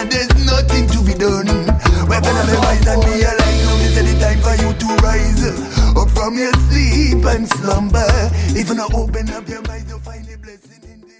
and there's nothing to be done. Weapon of the wise and realize now is the time for you to rise up from your sleep and slumber. If you not open up your mind.